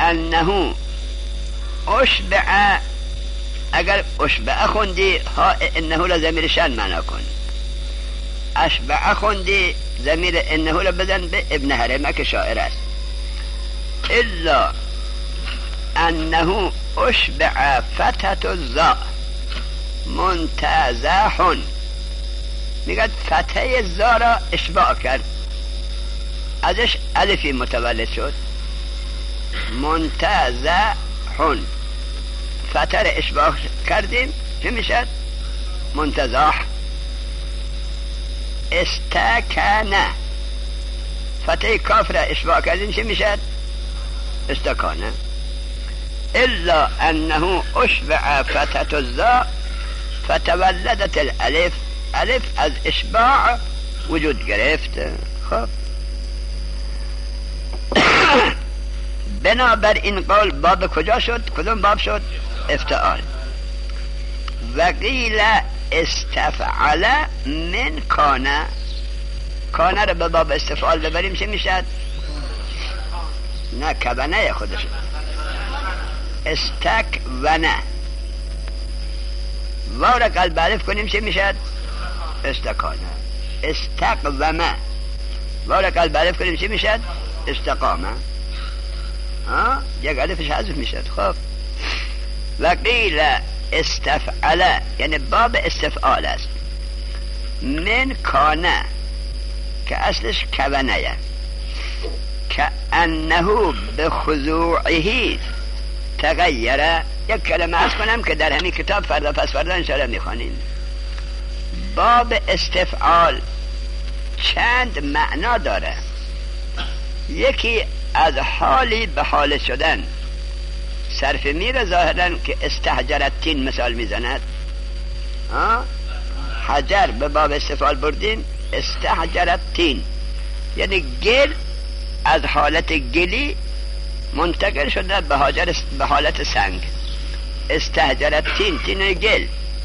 انه اشبع، اگر اشبع خوندی ها انه را ضمیر شأن معنا کن، اشبع خوندی ضمیر انه را بزن به ابن حرمه که شاعر است. الا انه اشبع فتحت الزا منتزح، میگه فتحه زا را اشباع کرد، ازش الفی متولد شد، منتزح، فتحه را اشباع کردیم چه میشد؟ منتزح. استکنه، فتحه کاف را اشباع کردیم چه میشد؟ استکانه. الا انه اشبع فتحت الزا فتولدت الالف، الف از اشباع وجود گرفت. خب بنابر این قول باب کجا شد؟ کدوم باب شد؟ افتعال. وقیل استفعل من کانه، کانه رو به باب استفعال ببریم چه میشد؟ نه کبنه خودش، استکونه، واو را قلب الف کنیم چه میشد؟ استکانه. استقومه، واو را قلب الف کنیم چه میشد؟ استقامه. یک الفش حذف میشد. خب وقیل استفعل یعنی باب استفعال است، من کانه که اصلش کونه، که انه به خضوعه تغیره. یک کلمه از کنم که در همین کتاب فردا پس فردا انشاءالله میخوانیم. باب استفعال چند معنا داره. یکی از حالی به حال شدن، صرف میره ظاهرا که استحجرتین مثال میزند. حجر به باب استفعال بردین، استحجرتین یعنی گل از حالت گلی منتقل شده به حالت سنگ. استحجرتین، تین گل،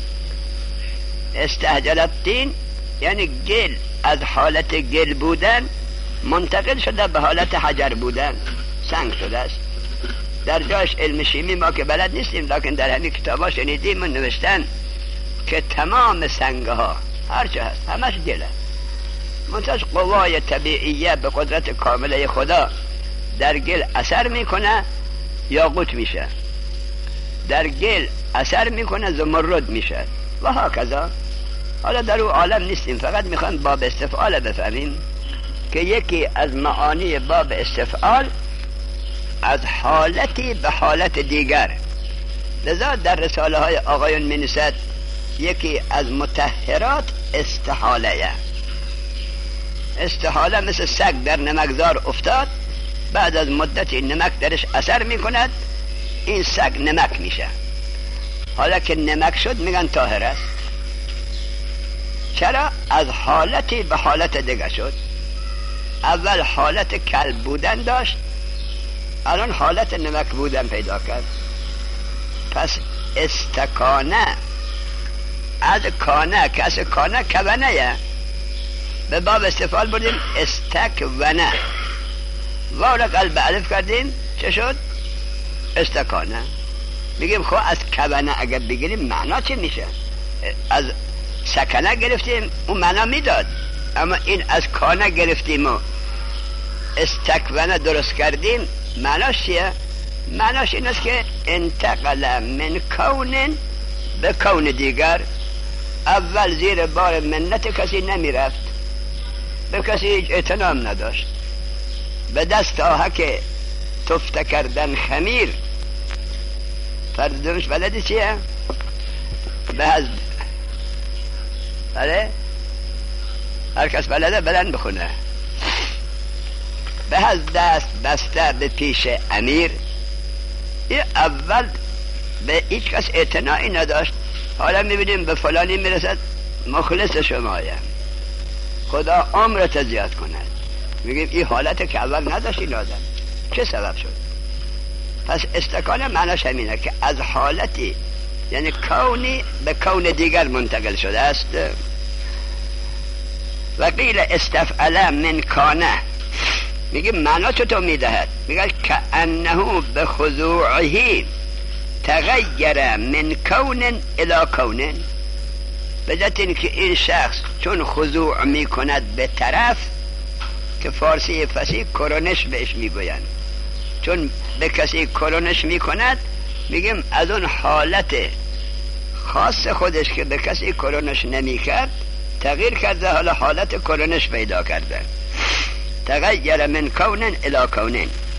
استحجرتین یعنی گل از حالت گل بودن منتقل شده به حالت حجر بودن، سنگ شده است. در جاش علم شیمی ما که بلد نیستیم، لکن در همین کتابا شنیدیم و نوشتن که تمام سنگ ها هرچه هست همش گله، منتج قوای طبیعیه به قدرت کامله خدا در گل اثر میکنه یاقوت میشه، در گل اثر میکنه زمرد میشه و هکذا. حالا در اون عالم نیستیم، فقط میخوایم باب استفعال بفهمیم که یکی از معانی باب استفعال از حالتی به حالت دیگر. لذا در رساله های آقایون می نویسد یکی از مطهرات استحاله. استحاله مثل سگ در نمکزار افتاد، بعد از مدتی نمک درش اثر می کند، این سگ نمک میشه. حالا که نمک شد میگن طاهر است. چرا؟ از حالتی به حالت دیگر شد. اول حالت کلب بودن داشت، الان حالت نمک بودن پیدا کرد. پس استکانه از کانه، کس کانه کونه به باب استفعال بردیم استکونه، واو را قلب الف کردیم چه شد؟ استکانه. میگیم خب از کونه اگر بگیریم معنا چه میشه؟ از سکنه گرفتیم اون معنا میداد، اما این از کانه گرفتیم و استکونه درست کردیم، معناش چیه؟ معناش این است که انتقل من کون به کون دیگر. اول زیر بار منت کسی نمی رفت، به کسی هیچ اعتنام نداشت، به دست آهک تفته کردن خمیر. فردومش بلدی چیه؟ بله؟ هر کس بلده بلند بخونه. به از دست بسته به پیش امیر. این اول به هیچ کس اعتنایی نداشت. حالا میبینیم به فلانی میرسد مخلص شمایم، خدا عمرت زیاد کند. میگیم این حالت که اول نداشت این آدم، چه سبب شد؟ پس استکانه معناش همینه که از حالتی یعنی کونی به کون دیگر منتقل شده است. وقیل استفعل من کانه میگه معنا چطور میدهد؟ میگه که انه به خضوعه تغییر من کون الى کون، به جهت اینکه این شخص چون خضوع میکند به طرف که فارسی فصیح کرونش بهش میگویند، چون به کسی کرونش میکند میگیم از اون حالت خاص خودش که به کسی کرونش نمیکرد تغییر کرده، حالا حالت کرونش پیدا کرده. تغییر من کون الى کون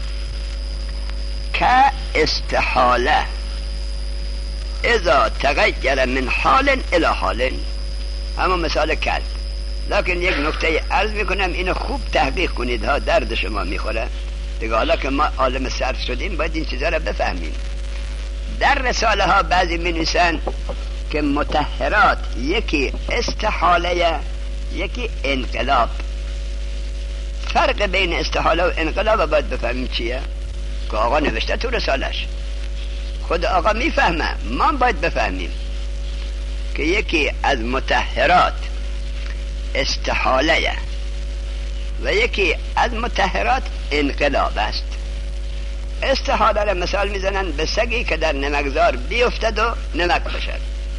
که استحاله اذا تغییر من حال الى حال، اما مثال کلب. لکن یک نکته عرض میکنم اینو خوب تحقیق کنید ها، درد شما میخوره دیگه. حالا که ما عالم صرف شدیم باید این چیزا رو بفهمیم. در رساله ها بعضی می که مطهرات یکی استحاله یکی انقلاب. فرق بین استحاله و انقلاب باید بفهمیم چیه که آقا نوشته تو رسالش، خود آقا میفهمه، ما باید بفهمیم که یکی از مطهرات استحاله و یکی از مطهرات انقلاب است. استحاله را مثال میزنن به سگی که در نمکزار بیفتد و نمک بشد.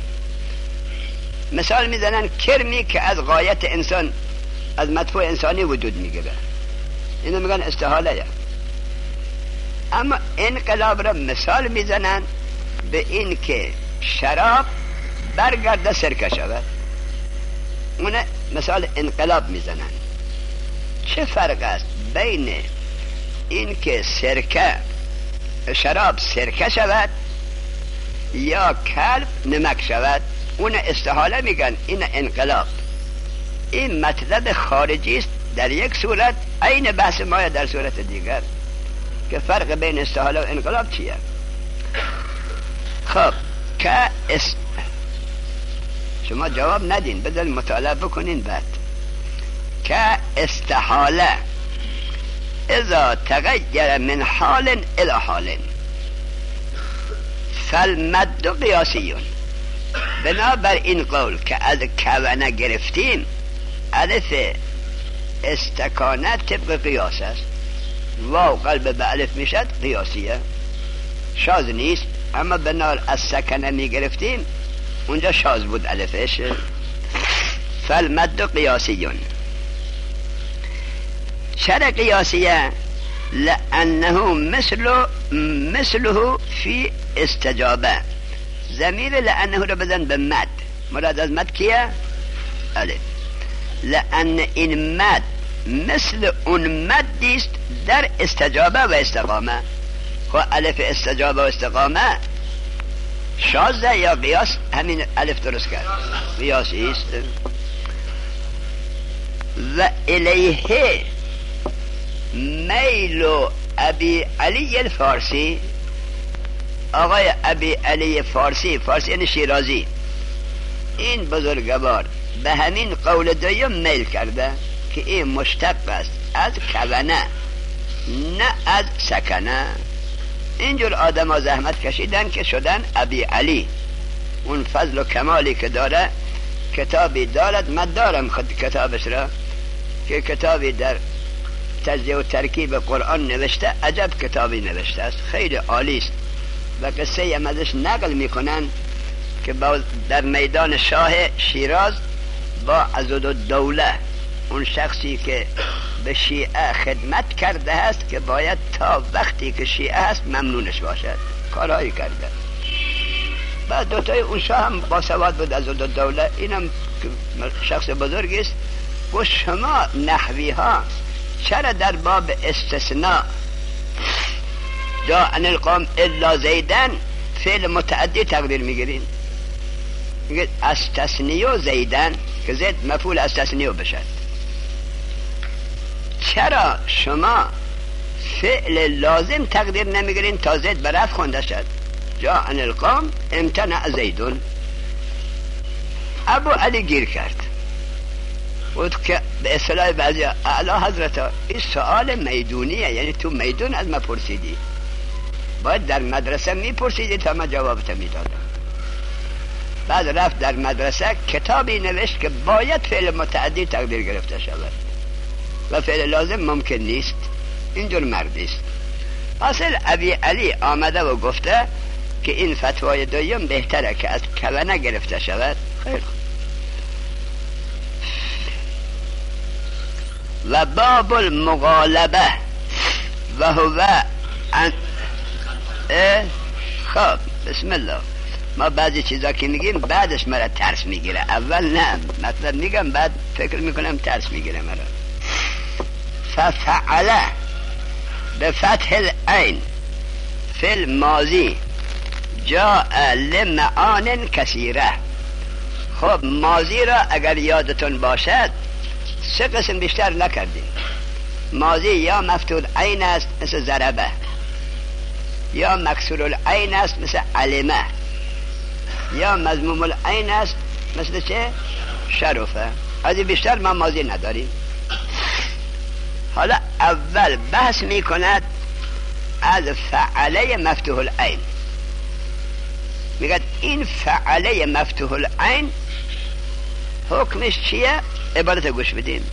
مثال میزنن کرمی که از غایت انسان، از مدفوع انسانی وجود میگیره، اینو میگن استحاله. اما انقلاب را مثال میزنن به این که شراب برگرده سرکه شود، اون مثال انقلاب میزنن. چه فرق است بین این که شراب سرکه شود یا کلب نمک شود؟ اون استحاله میگن، این انقلاب. این مطلب خارجی است در یک صورت، عین بحث ما در صورت دیگر، که فرق بین استحاله و انقلاب چیه. خب که شما جواب ندین، بدل مطالعه بکنین بعد. که استحاله اذا تغییر من حال الى حال فالمد قیاسیون. بنابر این قول که از کونه گرفتیم، الف استکانه طبق قیاس است، واو قلب به الف میشد قیاسیه، شاذ نیست. اما بنابر از سکنه میگرفتیم اونجا شاذ بود الفش. فالمد قیاسیون. چرا قیاسیه؟ لانه مثله فی استجابه. ضمیر لانه رو بزن به مد، مراد از مد کیه؟ الف. لان این مد مثل اون مدیست در استجابه و استقامه. خب الف استجابه و استقامه شاذه یا قیاس؟ همین الف درست کرد، قیاسی است. و الیه میل ابی علی الفارسی. آقای ابی علی فارسی یعنی شیرازی، این بزرگوار به همین قول دویم میل کرده که این مشتق است از کونه نه از سکنه. اینجور آدم ها زحمت کشیدن که شدن ابی علی. اون فضل و کمالی که داره، کتابی دارد، من دارم خود کتابش را، که کتابی در تجزیه و ترکیب قرآن نوشته، عجب کتابی نوشته است، خیلی عالی است. و قصه هم ازش نقل میکنن که در میدان شاه شیراز با عضدالدوله، اون شخصی که به شیعه خدمت کرده است که باید تا وقتی که شیعه هست ممنونش باشد، کارهایی کرده. بعد دوتای اون شاه هم با سواد بود، عضدالدوله، اینم شخص بزرگی است. و شما نحوی ها چرا در باب استثناء جاء القوم الا زیدن فعل متعدی تقدیر میگیرین؟ میگه استثنیو زیدن که زید مفعول استثنیو بشد. چرا شما فعل لازم تقدیر نمیگیرین تا زید به رفع خونده شد؟ جاء القوم امتنع زیدون. ابو علی گیر کرد بود که به اصطلاح بعضی اعلی حضرت این سؤال میدونیه، یعنی تو میدون از ما پرسیدی، باید در مدرسه میپرسیدی تا ما جوابت میدادم. بعد رفت در مدرسه کتابی نوشت که باید فعل متعدی تقدیر گرفته شود و فعل لازم ممکن نیست. اینجور مردی است. حاصل ابی علی آمده و گفته که این فتوای دویم بهتره که از کونه گرفته شود. خیلی خوب. و باب المغالبه و هو خب بسم الله. ما بعضی چیزا که میگیم بعدش مرا ترس میگیره، اول نه، مطلب میگم بعد فکر میکنم ترس میگیره مرا. ففعله بفتح العین فی الماضی جاء لمعان کثیره. خب ماضی را اگر یادتون باشد سه قسم بیشتر نکردیم. ماضی یا مفتوح العین است مثل ضربه، یا مکسور العین است مثل علمه، یا مضموم العین است مثل چه؟ شرفه. از این بیشتر ما ماضی نداریم. حالا اول بحث میکند از فعله مفتوح العین. میگه این فعله مفتوح العین حکمش چیه؟ عبارت گوش بدیم.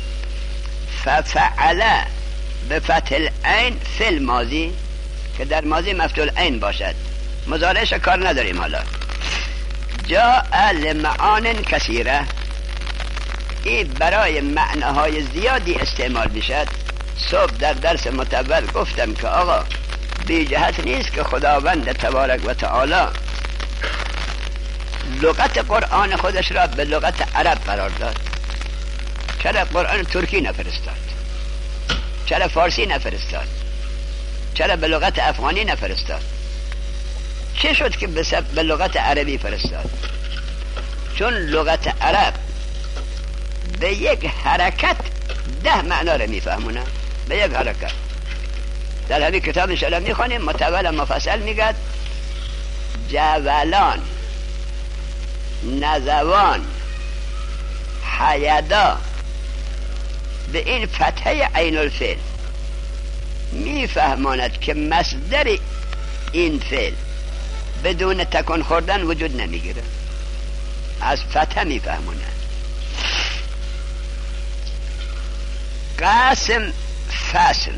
ففعله بفتح العین فی الماضی، که در ماضی مفتوح العین باشد، مضارعش کار نداریم. حالا جاء لمعان کثیره، این برای معناهای زیادی استعمال میشد. صبح در درس متول گفتم که آقا بی جهت نیست که خداوند تبارک و تعالی لغت قرآن خودش را به لغت عرب قرار داد. چرا قرآن ترکی نفرستاد؟ چرا فارسی نفرستاد؟ چرا به لغت افغانی نفرستاد؟ چه شد که به لغت عربی فرستاد؟ چون لغت عرب به یک حرکت 10 معنا رو میفهمونه. به یک حرکت. در همین کتاب انشاءالله میخوانیم متول مفصل میگد جولان، نزوان، حیدا، به این فتحه عین الفعل میفهماند که مصدر این فعل بدون تکون خوردن وجود نمیگیره. از فتحه میفهمونه. قاسم فصل،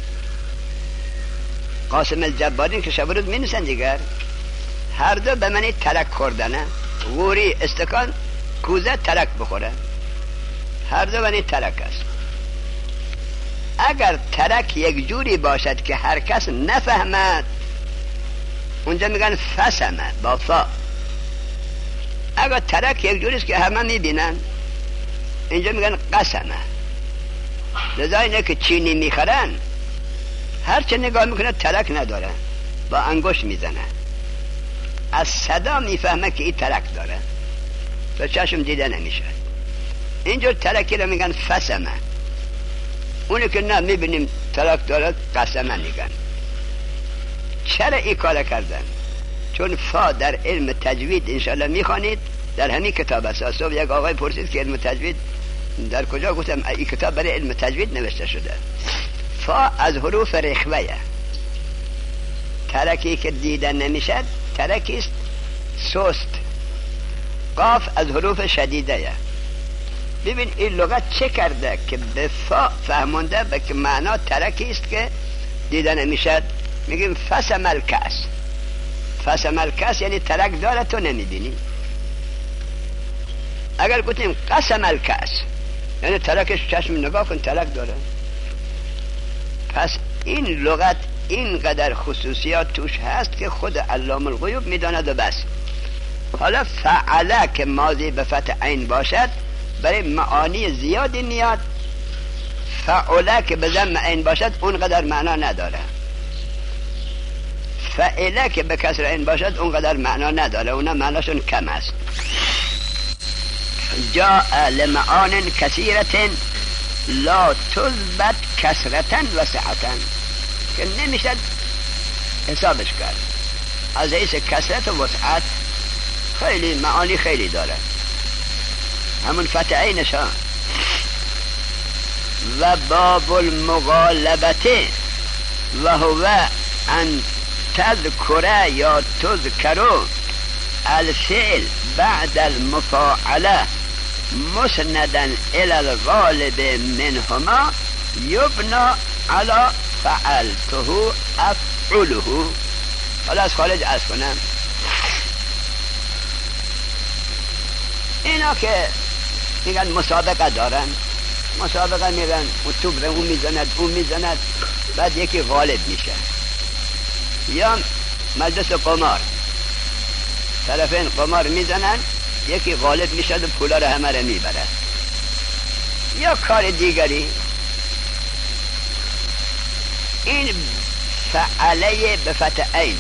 قاسم الجبارین که شب روز می نویسن دیگر، هر دو به معنی ترک خوردنه. غوری استکان، کوزه ترک بخوره، هر دو معنی ترک است. اگر ترک یک جوری باشد که هر کس نفهمد اونجا میگن فسمه با فا. اگر ترک یک جوری است که همه میبینن اینجا میگن قسمه. لذا اینه که چینی میخرن هر چه نگاه میکنه ترک نداره، با انگشت میزنه، از صدا میفهمه که این ترک داره، به چشم دیده نمیشه. اینجور ترکی رو میگن فسمه. اونی که نه میبینیم ترک داره قسمه میگن. چرا این کار کردن؟ چون فا در علم تجوید انشالله میخوانید، در همین کتاب اساس. یک آقای پرسید که علم تجوید در کجا؟ گفتم این کتاب برای علم تجوید نوشته شده. فا از حروف رخوه، ترکی که دیده نمیشد ترکی است سست. قاف از حروف شدیده. ببین این لغت چه کرده که به فا فهمونده به که معنا ترکی است که دیده نمیشد. میگیم فسم الکاس. فسم الکاس یعنی ترک داره تو نمیبینی. اگر گفتیم قسم الکاس یعنی ترکش چشم نگاه کن ترک داره. پس این لغت اینقدر خصوصیات توش هست که خود علام الغیوب میداند و بس. حالا فعله که ماضی به فتح عین باشد برای معانی زیادی میاد. فعله که به ضم عین باشد اونقدر معنا نداره. فعله که به کسر عین باشد اونقدر معنا نداره، اونا معناشون کم است. جاء لمعان کثیرة لا تثبت کثرة و سعة، که نمیشد حسابش کرد. از حیث کثرت و وسعت خیلی معانی خیلی داره، همون فتح عینش ها. و باب المغالبته و هو ان تذکر یا تذکرو الفعل بعد المفاعله مسندا الى الغالب منهما یبنا علا فعلته افعله. حالا از خارج عرض کنم، اینا که میگن مسابقه دارن، مسابقه میرن و توپ رو اون میزند بعد یکی غالب میشه. یا مجلس قمار، طرفین قمار میزنن، یکی غالب میشه و پولا رو همه رو میبره. یا کار دیگری، این فعله به فتح عین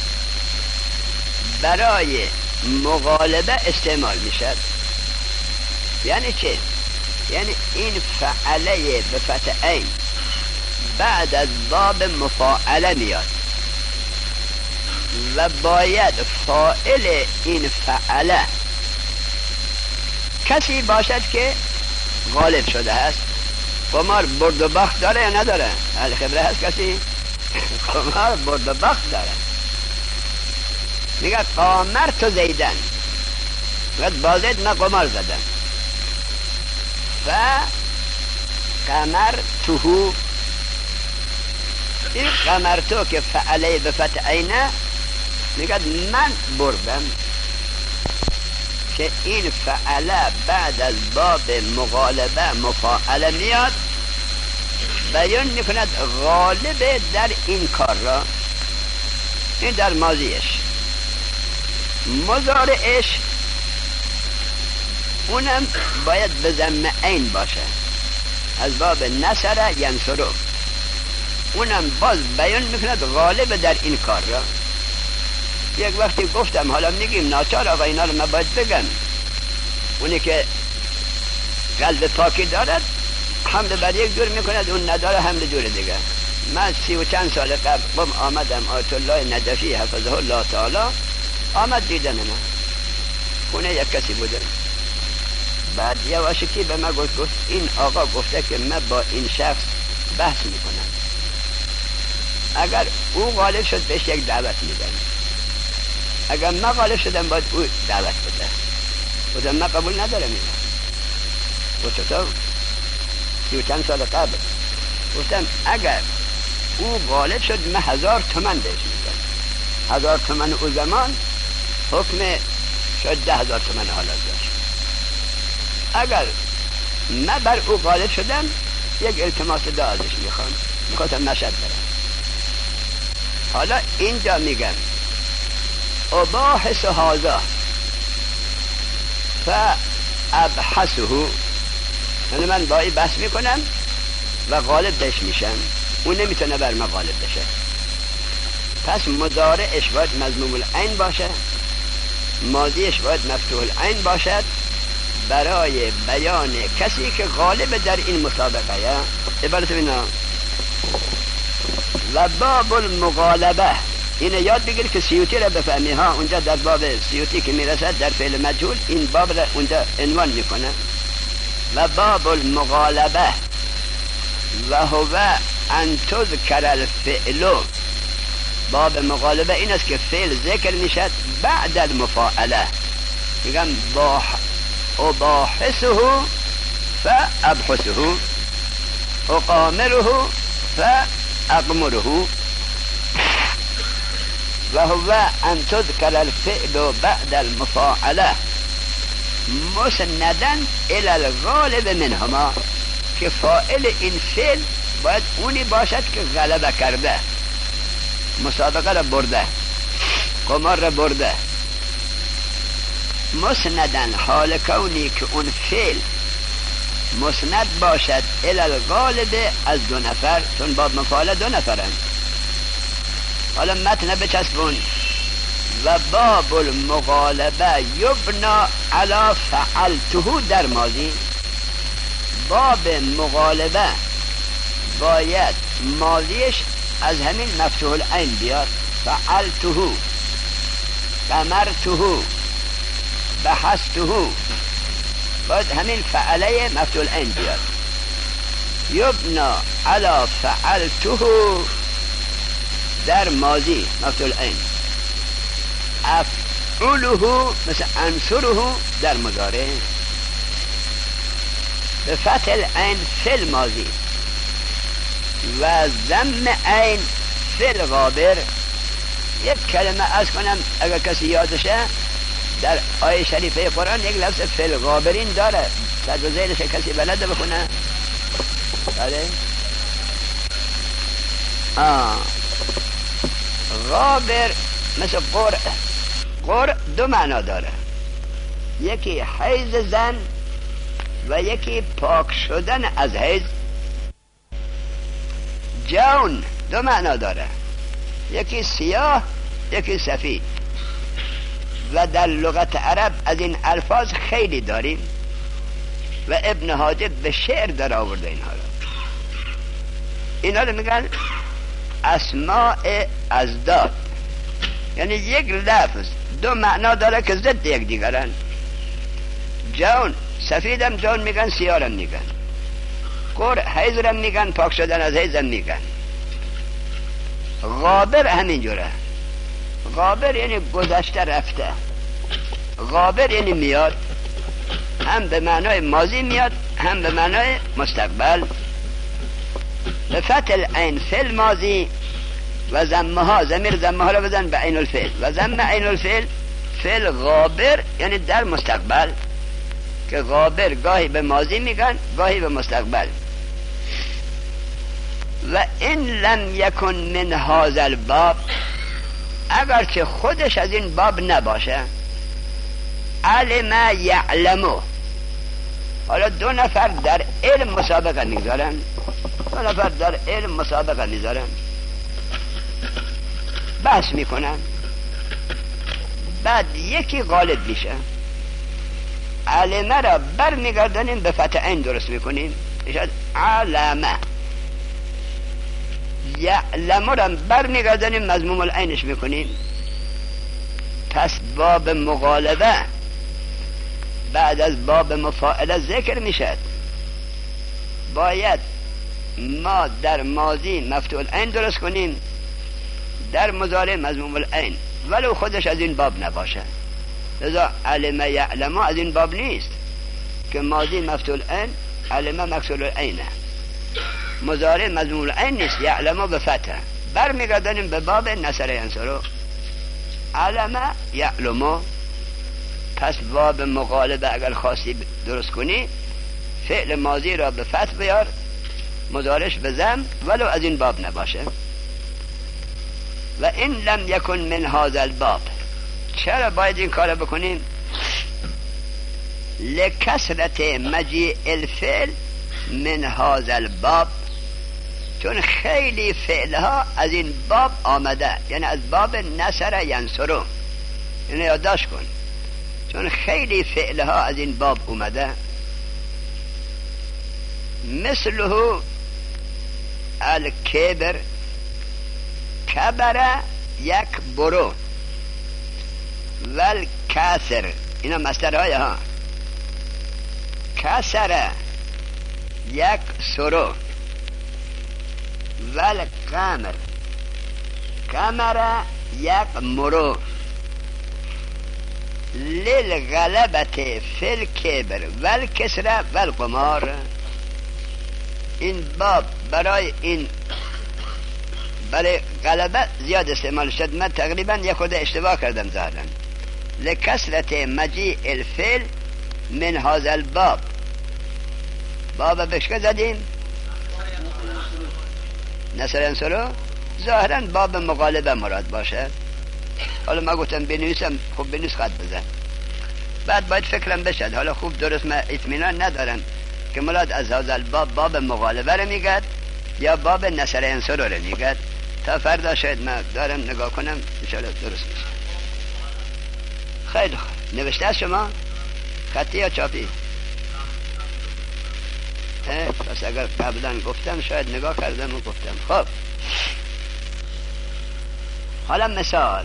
برای مغالبه استعمال میشد. یعنی چه؟ یعنی این فعله به فتح عین بعد از باب مفاعله میاد و باید فاعل این فعله کسی باشد که غالب شده است. قمار برد و باخت داره یا نداره؟ اهل خبره هست کسی؟ قمار برد و باخت داره. میگه قامرت زیدن، میگه با زید من قمار زدم. و قمرتهو، این قمرتو که فعله به فتح عینه میگه من بردم، که این فعله بعد از باب مغالبه مفاعله میاد، بیان میکند غالب در این کار را. این در ماضیش. مضارعش اونم باید به ضم عین باشه، از باب نصر ینصرو. اونم باز بیان میکند غالب در این کار را. یک وقتی گفتم، حالا میگیم ناچار آقا اینا رو من باید بگم، اونی که قلب پاکی دارد حمد بر یک جور میکند، اون نداره حمد جور دیگه. من 30 و چند سال قبل آمدم آیت الله ندفی حفظه الله تعالی آمد دیدن من، خونه یک کسی بودم. بعد یواشکی به من گفت این آقا گفته که من با این شخص بحث میکنم، اگر او غالب شد بهش یک دعوت میدم، اگر من غالب شدم باید او دعوت بده. گفتم من قبول ندارم اینا. گفت چطور؟ 30 و چند سال قبل. گفتم اگر او غالب شد من 1000 تومن بهش میدم. 1000 تومن او زمان حکم شاید 10,000 تومن حالا داشت. اگر من بر او غالب شدم یک التماس دعا ازش میخواستم مشهد برم. حالا اینجا میگم اباحث هذا فابحثه، یعنی من با این بحث میکنم و غالب بهش میشم، اون نمیتونه بر من غالب بشه. پس مضارعش باید مضموم العین باشه، ماضیش باید مفتوح العین باشد برای بیان کسی که غالب در این مسابقه. یا عبارت بینا و باب المغالبه، این یاد بگیر که سیوطی را بفهمی ها. اونجا در باب سیوطی که میرسد در فعل مجهول این باب را اونجا عنوان میکنه. و باب المغالبه و هو ان تذکر الفعل، باب مغالبه این است که فعل ذکر میشد بعد المفاعله. میگم اباحثه فابحثه، اقامره فاقمره. و هو ان تذکر الفعل بعد المفاعله مسندا الى الغالب منهما، که فاعل این فعل باید اونی باشد که غلبه کرده، مسابقه را برده، قمار را برده. مسندن حال کونی که اون فعل مسند باشد الى الغالب از 2 نفر، چون باب مفاعله 2 نفرن. حالا متن بچسبون و باب المغالبه یبنا علی فعلته در ماضی. باب مغالبه باید ماضیش از همین مفتوح العین بیاد، فعلته، قمرته، بحثته، باید همین فعله مفتوح العین بیاد. یبنا علی فعلته در ماضی مفتوح العین، افعله مثل انصره در مضارع، به فتح العین فی الماضی، و ضم عین فی الغابر. یک کلمه از کنم اگر کسی یادشه، در آیه شریفه قرآن یک لفظ فی الغابرین داره، صد و زیرش کسی بلده بخونه؟ بله. غابر مثل قرع. قرع دو معنا داره، یکی حیض زن و یکی پاک شدن از حیض. جون دو معنا داره، یکی سیاه یکی سفید. و در لغت عرب از این الفاظ خیلی داریم و ابن حاجب به شعر در آورده اینا رو میگن اسماء ازداد، یعنی یک لفظ دو معنا داره که ضد یک دیگرن. جون سفیدم جون میگن، سیارم میگن. قرع حیضرم میگن، پاک شدن از حیضم میگن. غابر همینجوره. غابر یعنی گذشته رفته. غابر یعنی میاد، هم به معنای ماضی میاد هم به معنای مستقبل. به فتح العین فی الماضی و ضمها، ضمیر ضمها رو بزن به عین الفعل، و ضم عین الفعل فی الغابر یعنی در مستقبل، که غابر گاهی به ماضی میگن گاهی به مستقبل. و این لم یکن من هذا الباب، اگرچه خودش از این باب نباشه. علم یعلمو، حالا دو نفر در علم مسابقه میذارن، دو نفر در علم مسابقه میذارن، بحث میکنن، بعد یکی غالب میشه. علمه را بر میگردنیم به فتح عین درست میکنیم، میشد علمه. یعلمو را بر میگردنیم مضموم العینش میکنیم. پس باب مغالبه بعد از باب مفاعله ذکر میشد. باید ما در ماضی مفتوح العین درست کنیم، در مضارع مضموم العین، ولو خودش از این باب نباشه. لذا علم یعلم از این باب نیست که ماضی مفتوح العین، علم مکسور العینه. مضارع مضموم العین نیست، یعلم به فتح. برمیگردیم به باب نصر ینصرو، علم یعلم. پس باب مغالبه اگر خواستی درست کنی، فعل ماضی را به فتح بیار، مضارعش به ضم، ولو از این باب نباشه. و این لم یکن من هذا الباب، چرا باید این کار بکنیم؟ لکثرت مجیء الفعل من هذا الباب، چون خیلی فعلها از این باب آمده، یعنی از باب نصر ینصرو. یعنی یادداشت کن، چون خیلی فعلها از این باب اومده. مثله الکبر، کبر یک برو، والکسر، اینا مصدرهای ها. کسر یک سرو، والقمر، کمر یک مرو. للغلبت فی الکبر والکسر والقمار. این باب برای این برای غلبه زیاد استعمال شد. من تقریبا یک خود اشتباه کردم ظاهرا. لکثرت مجیء الفعل من هذا الباب، باب بشکه زدیم نصر ینصرو، ظاهرا باب مغالبه مراد باشه. حالا ما گفتم بنویسم، خوب بنویس خط بزن، بعد باید فکرم بشد. حالا خوب درست من اطمینان ندارم که مراد از هذا الباب باب مغالبه رو میگد یا باب نصر ینصرو رو میگد. تا فردا شاید من دارم نگاه کنم، انشاءالله درست میشه. خیلی خوب. نوشته از شما خطی یا چاپی؟ پس اگر قبلا گفتم شاید نگاه کردم و گفتم. خب حالا مثال،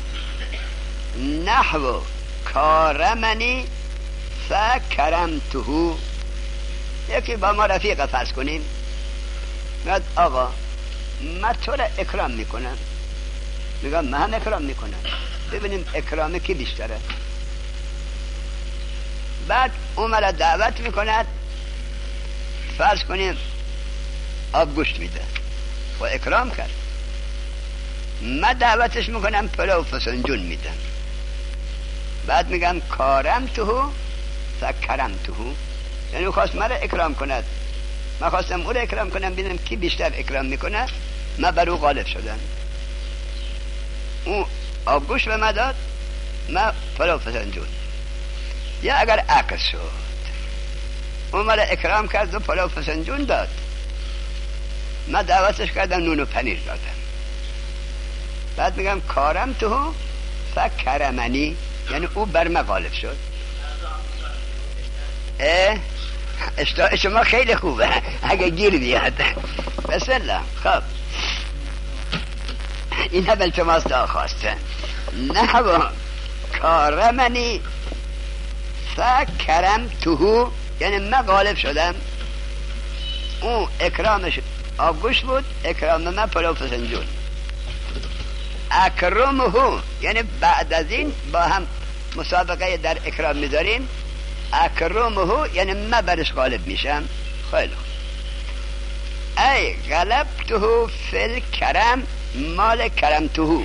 نحو کارمنی فکرمته. یکی با ما رفیق فرض کنیم، میگه آقا من تو را اکرام میکنم، میگه من هم اکرام میکنم، ببینیم اکرام کی بیشتره. بعد اون مرا دعوت میکند، فرض کنیم آب گوشت میده، و اکرام کرد. من دعوتش میکنم پلو فسنجون میدم، بعد میگم کارمته فکرمته، یعنی خواست من را اکرام کند، من خواستم او را اکرام کنم، ببینم کی بیشتر اکرام میکنه، من بر او غالب شدم. او آبگوش به من داد، من پلو فسنجون. یا اگر عکس شد، او من را اکرام کرد و پلو فسنجون داد، من دعوتش کردم نون و پنیر دادم، بعد میگم کارمته فکرمنی، یعنی او بر من غالب شد. اشتاق شما خیلی خوبه اگه گیر بیاد. بسم الله. خب این هم التماس دعا خواسته. نحو کارمنی فکرمته، یعنی من غالب شدم، او اکرامش آبگوش بود، اکرام من پلو فسنجون. اکرمه، یعنی بعد از این با هم مسابقه در اکرام میذاریم. اکرمه یعنی من برش غالب میشم. خیلی خوب. ای غلبته فی الکرم مال کرمته،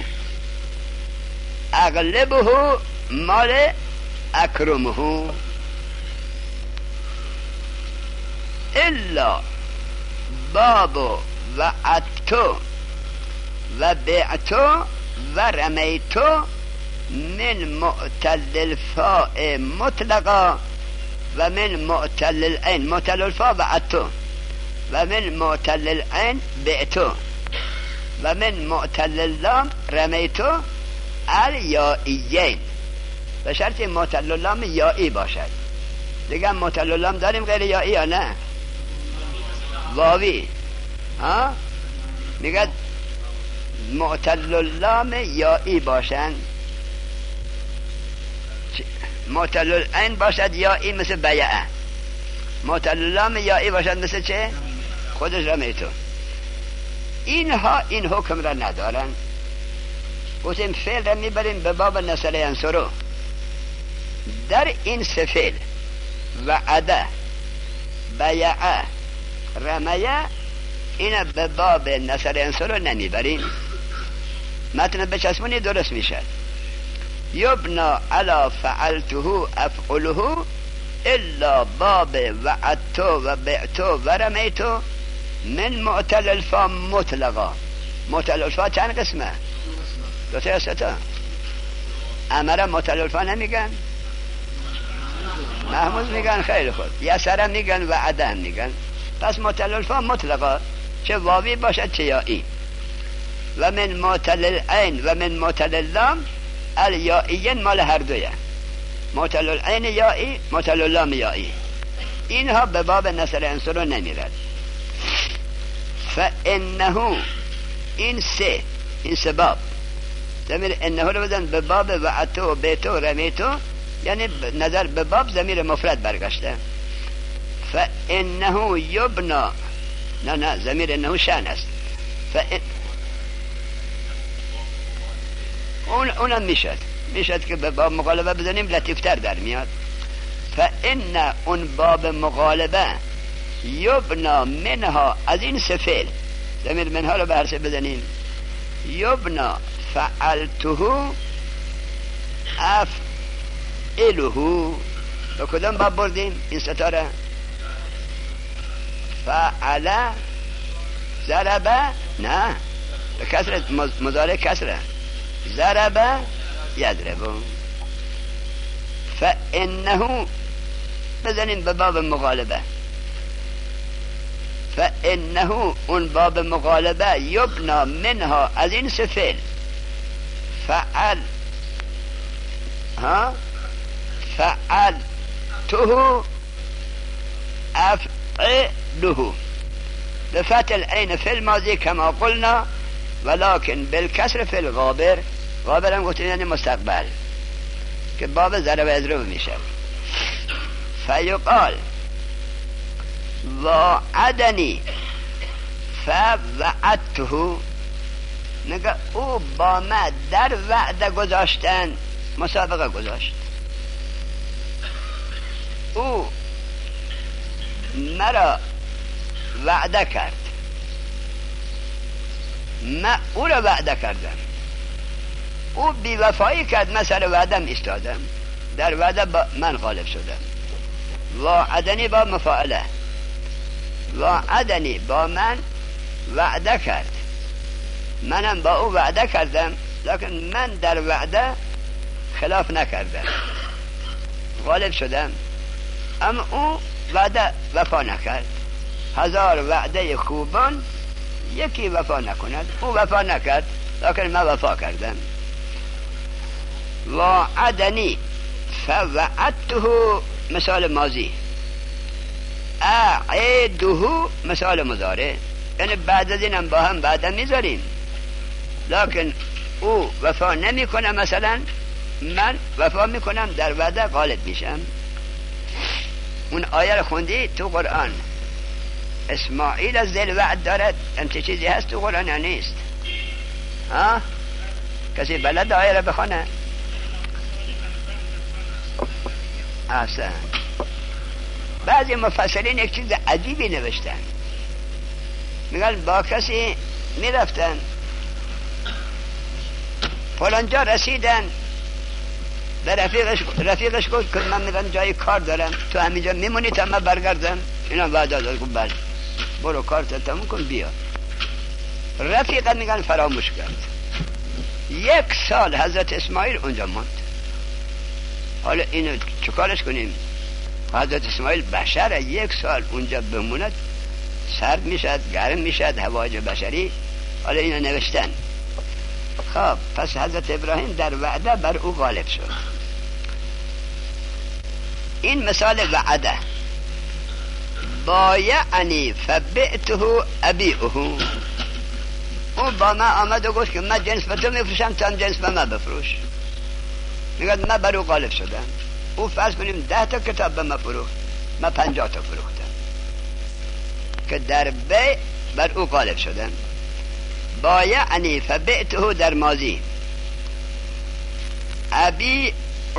اغلبه مال اکرمه، الا باب و عطو و بعتو و رمیتو من معتل الفاء مطلقا و من معتل العین، معتل الفاء و عطو، و من معتل العین بعتو، و من معتل اللام رمیتو الیائیین، به شرط معتل اللام یائی باشد. دیگه معتل اللام داریم غیر یائی یا نه؟ واوی. ها میگه معتل اللام یائی باشن، معتل العین باشد یائی مثل بیعه، معتل اللام یائی باشد مثل چه؟ خودش رمیتو. اینها این حکم را ندارن. گفتیم فعل را میبریم به باب نصر ینصرو. در این سه فعل وعده، بیعه، رمیه، این به باب نصر ینصرو نمیبریم. متن بچسبونی درست میشه. یبنا علی فعلته افعله الا باب وعدتو و بعتو و رمیتو من معتل الفا مطلقا. معتل الفا چند قسمه؟ دو تا سه تا. امره معتل الفا نمیگن، محمود میگن. خیلی خوب. یسره میگن، وعده میگن. پس معتل الفا مطلقا، چه واوی باشد چه یائی. و من معتل العین و من معتل اللام الیائیین مال هر دویه، معتل العین یائی، معتل اللام یائی. اینها به باب نصر ینصرو نمیرد. فانه، این سه باب ضمیر انه رو بدن به باب وعدتو و بیتو و رمیتو، یعنی نظر به باب ضمیر مفرد برگشته. فانه یبنا، نه ضمیر انه شأن است. اونم میشد که به باب مغالبه بزنیم لطیفتر در میاد. فان اون باب مغالبه یبنا منها، از این سه فعل ضمیر منها رو به هر سه بزنیم. یبنا فعلته افعله، به کدام باب بردیم این ستاره؟ فعل ضربه، نه به کسر، مضارع کسره، ضربه یضربه. فانه بزنیم به باب مغالبه. فانه اون باب مغالبه یبنا منها، از این سه فعل فعل، فعلته افعله بفتح العین فی الماضی کما قلنا، ولكن بالکسر فی الغابر. غابر هم گفتیم یعنی مستقبل، که باب ضرب اضرب میشه. فیقال وعدنی فوعدته، نگه او با ما در وعده گذاشتن مسابقه گذاشت. او مرا وعده کرد، من او را وعده کردم، او بیوفایی کرد، من سر وعدم ایستادم، در وعده من غالب شدم. وعدنی با مفاعله، وعدنی با من وعده کرد، منم با او وعده کردم، لکن من در وعده خلاف نکردم، غالب شدم. اما او وعده وفا نکرد. 1000 وعده خوبان یکی وفا نکند، او وفا نکرد لکن من وفا کردم. وعدنی فوعدته مثال ماضی، اعیده مثال مضارع، یعنی بعد از اینم با هم بعدا میذاریم، لکن او وفا نمی کنه، مثلا من وفا میکنم، در وعده غالب میشم. اون آیه رو خوندی تو قرآن؟ اسماعیل از ذل وعد دارد، همچه چیزی هست تو قرآن یا نیست؟ ها؟ کسی بلد آیه رو بخونه؟ احسن. بعضی مفسرین یک چیز عجیبی نوشتن، میگن با کسی میرفتن فلانجا رسیدن، به رفیقش گفت که من میرم جای کار دارم، تو همینجا میمونی تا من برگردم؟ اینا وعده داد، گفت بله برو کارت تموم کن بیا. رفیق میگن فراموش کرد. 1 سال حضرت اسماعیل اونجا ماند. حالا اینو چکارش کنیم؟ حضرت اسماعیل بشره، 1 سال اونجا بموند، سرد میشد، گرم میشد، هواج بشری. حالا اینو نوشتن. خب پس حضرت ابراهیم در وعده بر او غالب شد. این مثال وعده. بایعنی فبئته ابیعه، او با من آمد و گفت که من جنس به تو میفروشم، تو هم جنس به من بفروش. میگه من بر او غالب شدم. او فرض کنیم 10 تا کتاب به من فروخت، من 50 تا فروختم، که در بیع بر او غالب شدم. بایعنی فبئته در ماضی، ابیعه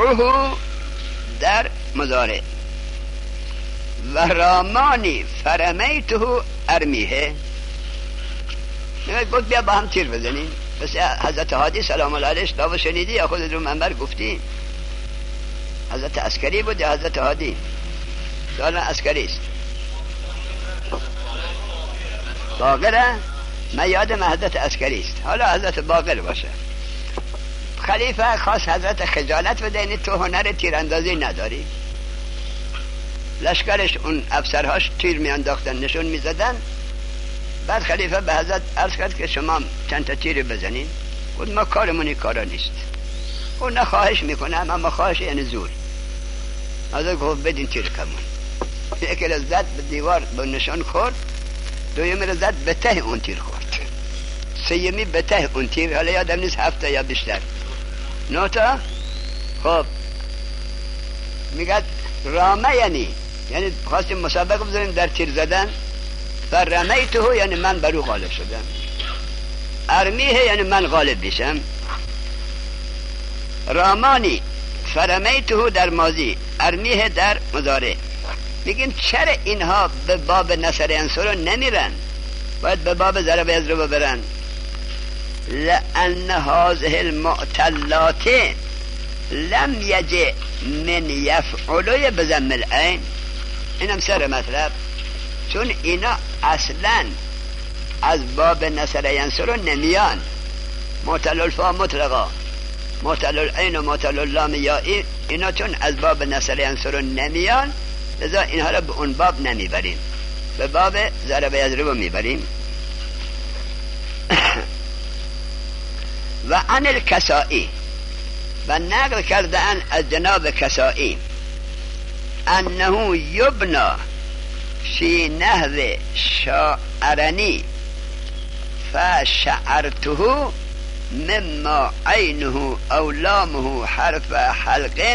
در مضارع، و رامانی فرمیته ارمیه. میگه گفت بیا با هم تیر بزنیم. بس حضرت هادی سلام الله علیه داو شنیدی یا خودت رو منبر گفتی؟ حضرت عسکری بود یا حضرت هادی؟ دارن عسکری است. باقره؟ من یادم حضرت عسکری است، حالا حضرت باقر باشه. خلیفه خواست حضرت خجالت بده، یعنی تو هنر تیراندازی نداری. لشکرش اون افسرهاش تیر میانداختن، نشون میزدن. بعد خلیفه به حضرت عرض کرد که شما چند تا تیر بزنین. گفت ما کارمونی کارا نیست. اون نه خواهش میکنم، اما خواهش یعنی زور. حضرت گفت بدین تیر کمون. یکی را زد به دیوار به نشان خورد، دومی را زد به ته اون تیر خورد، سیمی به ته اون تیر. حالا یادم نیست 7 تا یا بیشتر، 9 تا. خب میگه رامه یعنی خواستیم مسابقه بذاریم در تیر زدن. فرمیته یعنی من بر او غالب شدم. ارمیه یعنی من غالب بشم. رامانی فرمیته در ماضی، ارمیه در مضارع. میگیم چرا اینها به باب نصر انصر نمیرن، باید به باب ضرب یضرب برن؟ لأن هذه المعتلات لم یجع من یفعل بضم العین. اینم سر مطلب، چون اینا اصلا از باب نصر ینصر نمیان. معتل الفا مطلقا، معتل العین و معتل اللام یائی، اینا چون از باب نصر ینصر نمیان، لذا اینها را به اون باب نمیبریم، به باب ضرب یضرب میبریم. و عن الکسائی، و نقل کردن از جناب کسائی انه یبنا فی نحو شاعرنی فشعرته مما عینه او لامه حرف حلق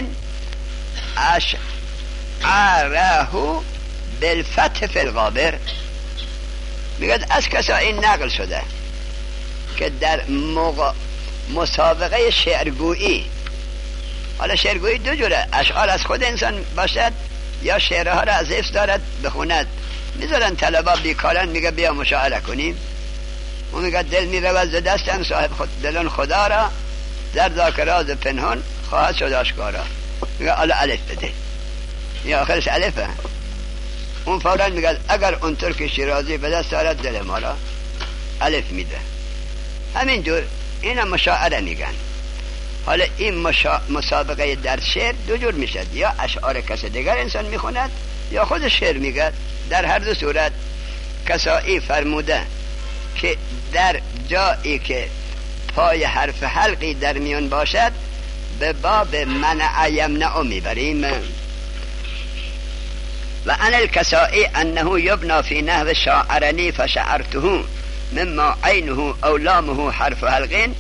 اشعره بالفتح فی الغابر. میگه از کسائی نقل شده که در مسابقه شعرگویی، حالا شعرگویی 2 جوره، اشعار از خود انسان باشد یا شعرها را از حفظ دارد بخوند. میذارن طلبا بیکارن، میگه بیا مشاعره کنیم. اون میگه دل میرود ز دستم صاحب دلان خدا را، در ذاک راز پنهان خواهد شد آشکارا. میگه حالا الف بده، یا آخرش الفه. اون فوراً میگه اگر اون ترک شیرازی به دست آرد دل ما را، الف میده. همینجور این هم مشاعره میگن. حالا این مسابقه در شعر دو جور میشد، یا اشعار کس دیگر انسان میخوند یا خود شعر میگه. در هر دو صورت کسائی فرموده که در جایی که پای حرف حلقی در میان باشد به باب منع یمنع میبریم. و ان الکسائی انه یبنا فی نحو شاعرنی فشعرته مما عینه او لامه حرف حلقین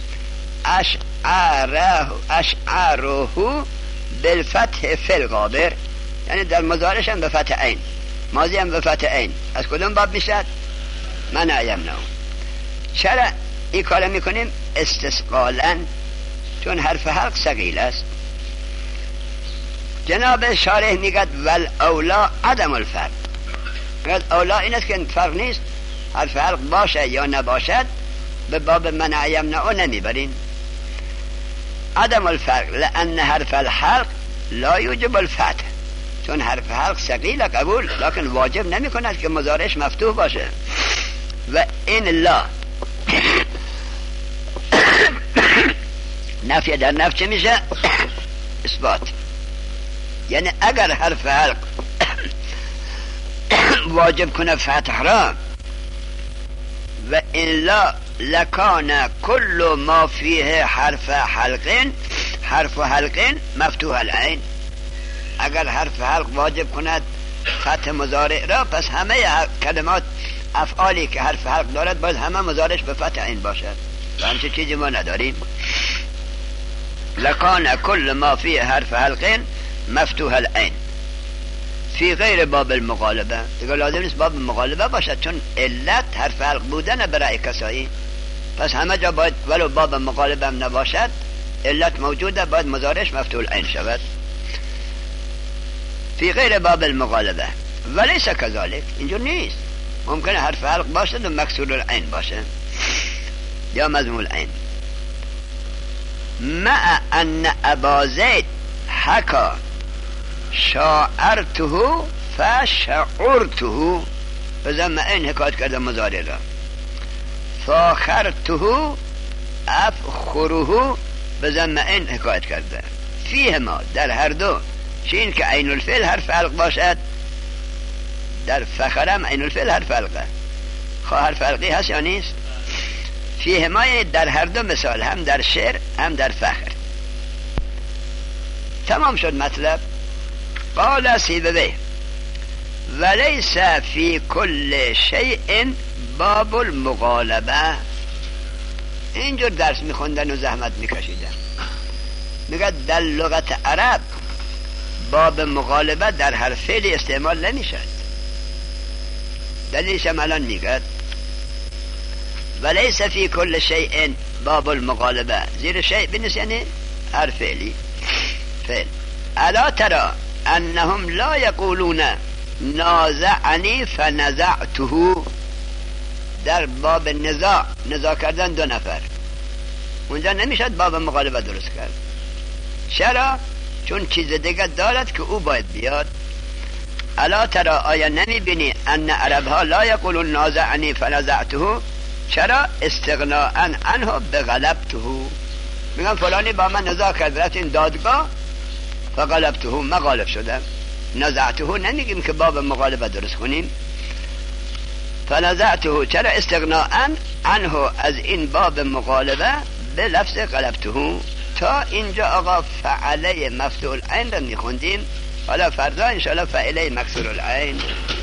اشعاره بالفتح فی الغابر، یعنی در مضارعش هم به فتح عین، ماضی هم به فتح عین. از کدوم باب میشد؟ منع یمنع. چرا این کار میکنیم؟ استثقالا، چون حرف حلق ثقیل است. جناب شارح میگد ول اولا عدم الفرق. میگد اولا این است که فرق نیست، حرف حلق باشه یا نباشد به باب منع یمنع نمیبرین. عدم الفرق لان حرف الحلق لا یوجب الفتح، چون حرف حلق ثقیل قبول، لکن واجب نمی کند که مضارعش مفتوح باشه. و این لا نفی در نفی چه میشه؟ اثبات. یعنی اگر حرف حلق واجب کنه فتح را، و این لا لکان کل ما فیه حرف حلقین مفتوح العین. اگر حرف حلق واجب کند فتح مضارع را، پس همه کلمات افعالی که حرف حلق دارد باید همه مضارعش به فتح عین باشد، و همچه چیزی ما نداریم. لکان کل ما فیه حرف حلقین مفتوح العین فی غیر باب المغالبه. دیگه لازم نیست باب مغالبه باشد، چون علت حرف حلق بودن برای کسایی. پس همه جا باید ولو باب مغالبه هم نباشد، علت موجوده، باید مضارعش مفتوح العین شود فی غیر باب المغالبه. ولیس کذالک، اینجور نیست. ممکنه حرف حلق باشد و مکسور العین باشه یا مضموم العین. مع ان ابا زید حکا شاعرته فشعرته، بزن این حکایت کرده مضارع را. فاخرته افخره، بزن این حکایت کرده. فیه ما در هر دو، چه این که عین الفعل حرف حلق باشد، در فخرم عین الفعل حرف حلقه. خواه حرف حلقی هست یا نیست؟ فیه ما یعنی در هر دو مثال، هم در شعر هم در فخر. تمام شد مطلب. قال سیبوی ولیس فی کل شیء باب المغالبه. اینجور درس میخوندن و زحمت میکشیدن. میگه در لغت عرب باب مغالبه در هر فعلی استعمال نمیشد. دلیلش هم الان میگه ولیس فی کل شیء باب المغالبه، زیر شیء بنویس یعنی هر فعلی. فعل. الا ترى انهم لا یقولون نازعنی فنزعته. در باب نزاع کردن دو نفر، اونجا نمیشد باب مغالبه درست کرد. چرا؟ چون چیز دیگه دارد که او باید بیاد. الا ترى آیا نمیبینی ان عرب ها لا یقولون نازعنی فنزعته؟ چرا؟ استغناء عنه بغلبته. میگن فلانی با من نزاع کرد، رفت این دادگاه فغلبته، مغالب شدم. نزعته نمیگیم که باب مغالبه درست کنیم. فنزعته چرا؟ استغناء عنه، از این باب مغالبه به لفظ غلبته. تا اینجا آقا فعله مفتوح العین را میخوندیم. حالا فردا انشاءالله فعله مکسور العین.